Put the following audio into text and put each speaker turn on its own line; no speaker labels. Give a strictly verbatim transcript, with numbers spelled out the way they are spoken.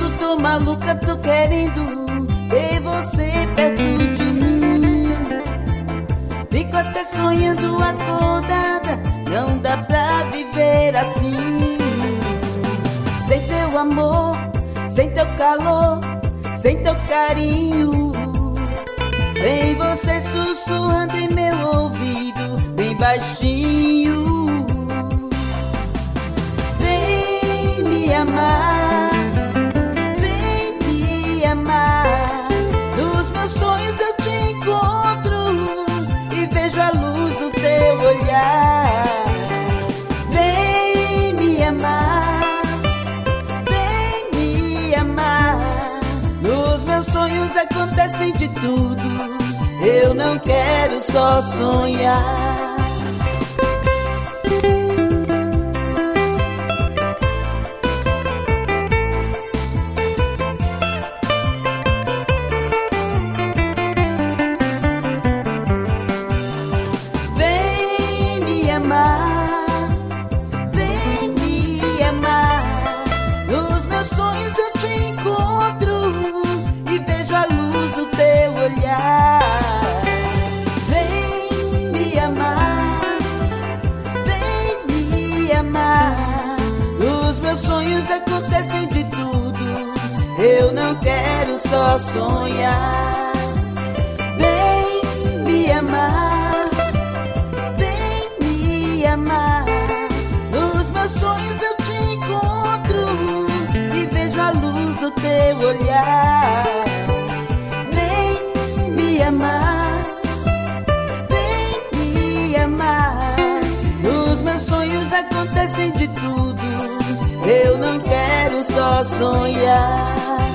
louco, tô maluca, tô querendo ter você perto de mim. Fico até sonhando acordada, não dá pra viver assim. Sem teu amor, sem teu calor, sem teu carinho, sem você sussurrando em meu ouvido bem baixinho. Vem me amar, vem me amar. Nos meus sonhos eu te encontro e vejo a luz do teu olhar. Vem me amar, vem me amar. Nos meus sonhos acontecem de tudo, eu não quero só sonhar. Vem me amar, vem me amar. Nos meus sonhos eu te encontro e vejo a luz do teu olhar. Vem me amar, vem me amar. Nos meus sonhos acontecem de tudo, eu não quero só sonhar. Vem me amar, vem me amar. Nos meus sonhos eu te encontro e vejo a luz do teu olhar. Vem me amar, vem me amar. Nos meus sonhos acontecem de tudo, eu não quero só sonhar.